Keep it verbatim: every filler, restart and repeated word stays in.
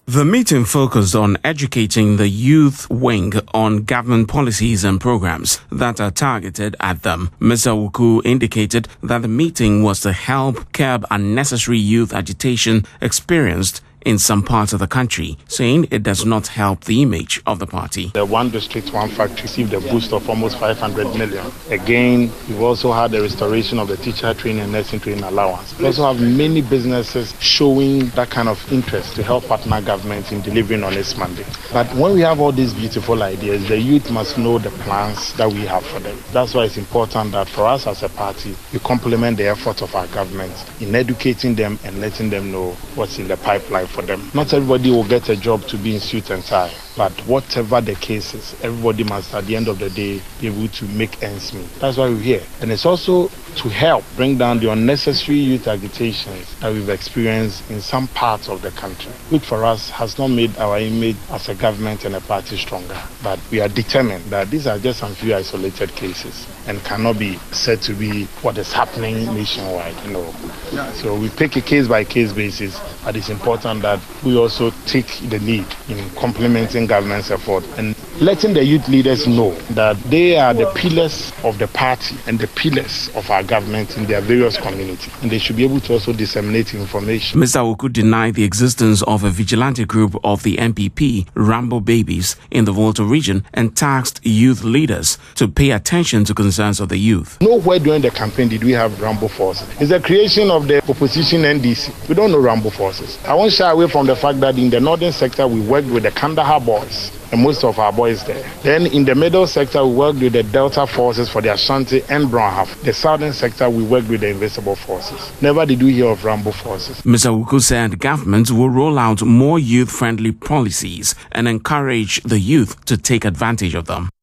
The meeting focused on educating the youth wing on government policies and programs that are targeted at them. Mister Awuku indicated that the meeting was to help curb unnecessary youth agitation experienced in some parts of the country, saying it does not help the image of the party. The one district, one factory received a boost of almost five hundred million. Again, we've also had the restoration of the teacher training and nursing training allowance. We also have many businesses showing that kind of interest to help partner government in delivering on its mandate. But when we have all these beautiful ideas, the youth must know the plans that we have for them. That's why it's important that for us as a party, we complement the efforts of our government in educating them and letting them know what's in the pipeline for them. Not everybody will get a job to be in suit and tie, but whatever the case is, everybody must at the end of the day be able to make ends meet. That's why we're here. And it's also to help bring down the unnecessary youth agitations that we've experienced in some parts of the country, which for us has not made our image as a government and a party stronger. But we are determined that these are just some few isolated cases and cannot be said to be what is happening nationwide. You know. So we take a case by case basis, but it's important that we also take the lead in complementing government's effort and letting the youth leaders know that they are the pillars of the party and the pillars of our government in their various communities, and they should be able to also disseminate information. Mister Awuku denied the existence of a vigilante group of the M P P, Rambo Babies, in the Volta region and tasked youth leaders to pay attention to concerns of the youth. Nowhere during the campaign did we have Rambo forces. It's the creation of the opposition N D C. We don't know Rambo forces. I won't shy away from the fact that in the northern sector we worked with the Kandahar boys, and most of our boys there. Then in the middle sector, we worked with the Delta forces for the Ashanti and Brown half. The southern sector, we worked with the Invisible forces. Never did we hear of Rambo forces. Mister Awuku said government will roll out more youth-friendly policies and encourage the youth to take advantage of them.